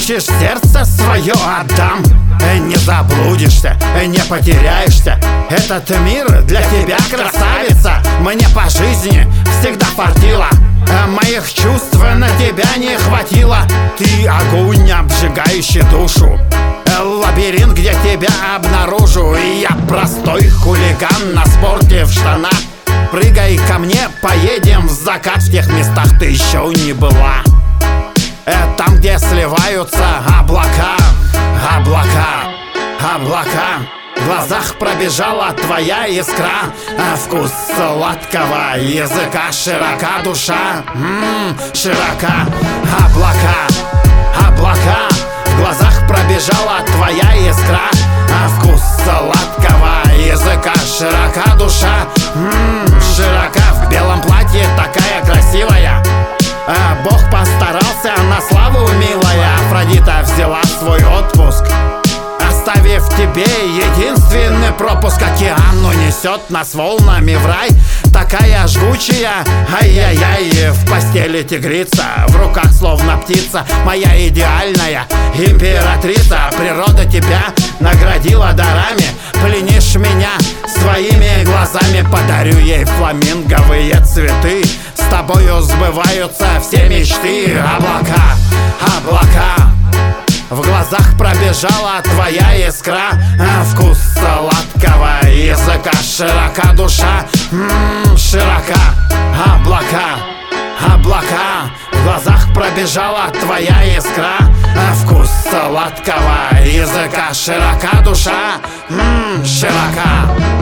хочешь, сердце свое отдам. Не заблудишься, не потеряешься. Этот мир для тебя, красавица. Мне по жизни всегда фартило, моих чувств на тебя не хватило. Ты огонь, обжигающий душу, лабиринт, где тебя обнаружу. И я простой хулиган на спорте в штанах. Прыгай ко мне, поедем в закат. В тех местах ты еще не была, там, где сливаются облака. Облака, облака. В глазах пробежала твоя искра, вкус сладкого языка. Широка душа, широка. Облака, облака. В глазах пробежала твоя искра, вкус сладкого языка. Широка душа, широка. В белом платье такая красивая, Бог постарался на славу, милая. Афродита взяла свой отпуск, оставив тебе единственный пропуск. Океан унесет нас волнами в рай, такая жгучая, ай-яй-яй. В постели тигрица, в руках словно птица, моя идеальная императрица. Природа тебя наградила дарами, пленишь меня своими глазами. Подарю ей фламинговые цветы, с тобою сбываются все мечты. Облака, облака. В глазах пробежала твоя искра, вкус сладкого языка. Широка душа, широка. Облака, облака. В глазах пробежала твоя искра, вкус сладкого языка. Широка душа, широка.